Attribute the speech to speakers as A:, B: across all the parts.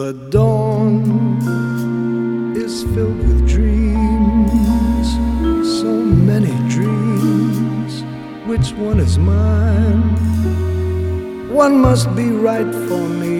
A: The dawn is filled with dreams, so many dreams. Which one is mine? One must be right for me.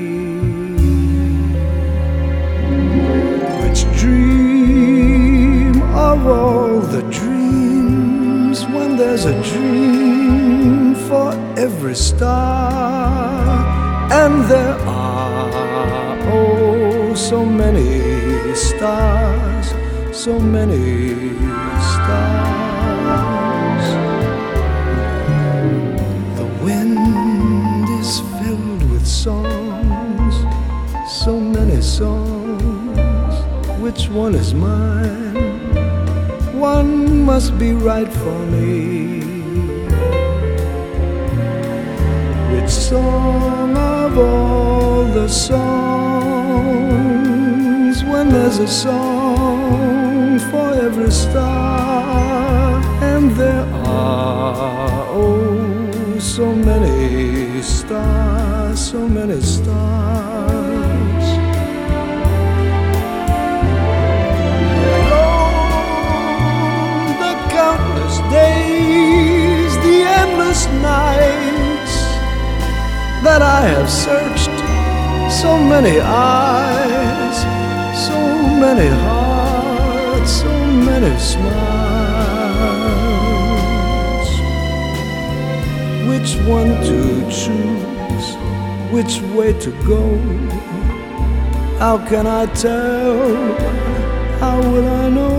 A: Which dream of all the dreams? When there's a dream for every star, and there are oh so many stars, so many stars. The wind is filled with songs, so many songs. Which one is mine? One must be right for me. Which song of all the songs? When there's a song for every star, and there are oh so many stars, so many stars. Alone, the countless days, the endless nights that I have searched, so many eyes, so many hearts, so many smiles. Which one to choose, which way to go? How can I tell? How will I know?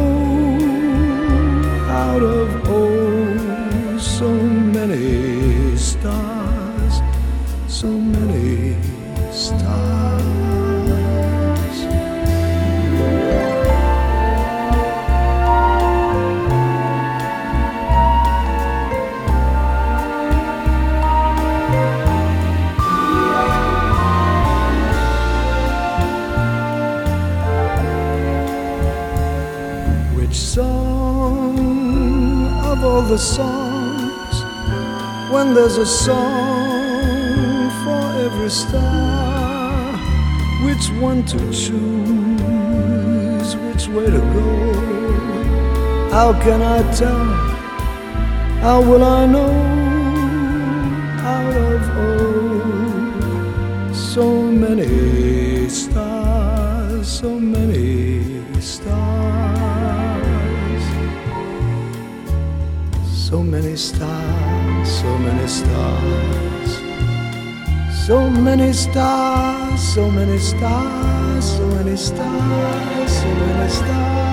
A: Out of oh so many stars, so many stars. Which song of all the songs? When there's a song for every star, which one to choose, which way to go? How can I tell? How will I know? Out of oh so many stars, so many stars, so many stars, so many stars, so many stars, so many stars, so many stars, so many stars.